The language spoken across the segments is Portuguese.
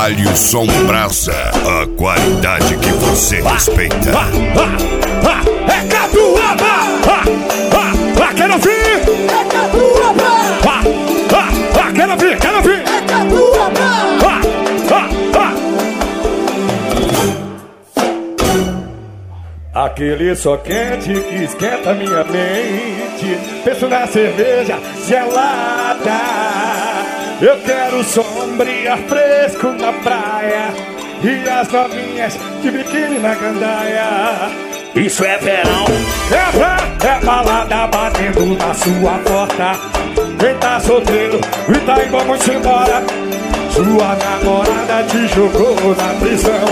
Alho Som Brasa, a qualidade que você respeita. É catuaba! Quero ouvir! É catuaba! Quero ouvir, quero ouvir! É catuaba! Aquele só quente que esquenta minha mente. Penso na cerveja gelada. Eu quero sombria fresco na praia e as novinhas de biquíni na gandaia. Isso é verão. É balada batendo na sua porta. Quem tá solteiro, grita aí, vamos embora. Sua namorada te jogou na prisão.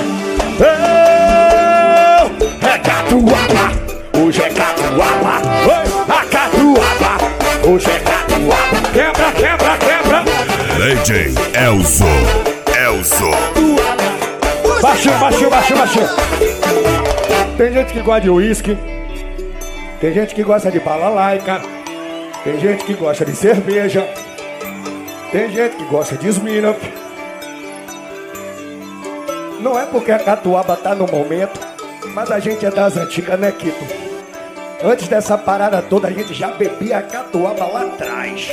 É catuaba, hoje é catuaba. A catuaba, hoje é catuaba. Quebra, quebra, quebra. DJ Elzo. Baixinho, baixinho, baixinho, baixinho. Tem gente que gosta de uísque. Tem gente que gosta de balalaica. Tem gente que gosta de cerveja. Tem gente que gosta de Smirnoff. Não é porque a catuaba tá no momento, mas a gente é das antigas, né, Quito? Antes dessa parada toda, a gente já bebia a catuaba lá atrás.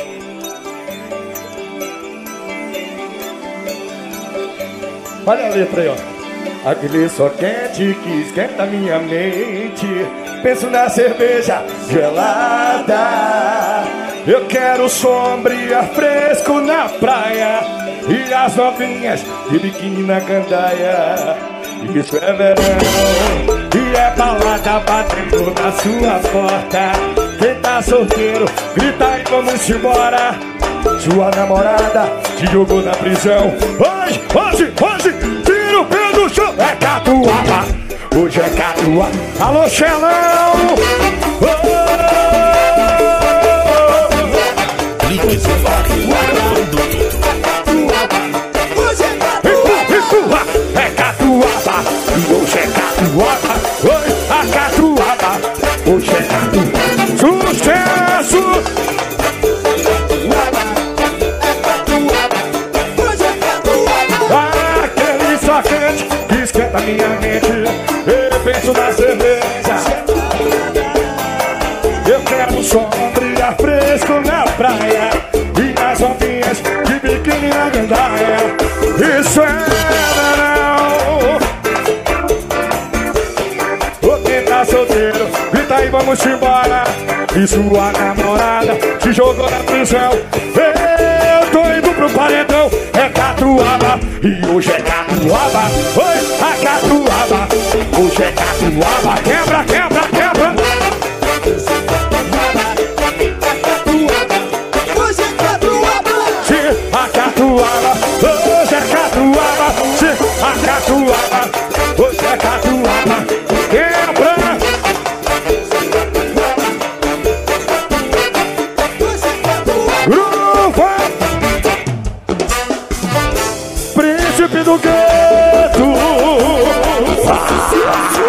Olha a letra aí, ó. Aquele só quente que esquenta minha mente. Penso na cerveja gelada. Eu quero sombria fresco na praia e as novinhas de biquíni na gandaia. Isso é verão e é balada batendo na sua porta. Quem tá solteiro, grita aí, vamos embora. Sua namorada te jogou na prisão. Hoje, tira o pé do chão. É catuaba, hoje é catuaba. Alô, Xelão! Clique de É catuaba, e hoje é catuaba. A catuaba, hoje é catuaba. Sucesso! Aquele só quente que esquenta minha mente. Eu penso na cerveja. Eu quero sombria fresco na praia e as novinhas de biquíni na gandaia. Isso é verão. Quem tá solteiro, grita aí, vamos embora. E sua namorada te jogou na prisão. Eu tô indo pro paredão. É catuaba, e hoje é catuaba. Oi, a catuaba, hoje é catuaba. Quebra, quebra, quebra. Hoje é catuaba! Se a catuaba, hoje é catuaba. Se a catuaba, hoje é catuaba. Quebra. Gruva. Príncipe do gueto.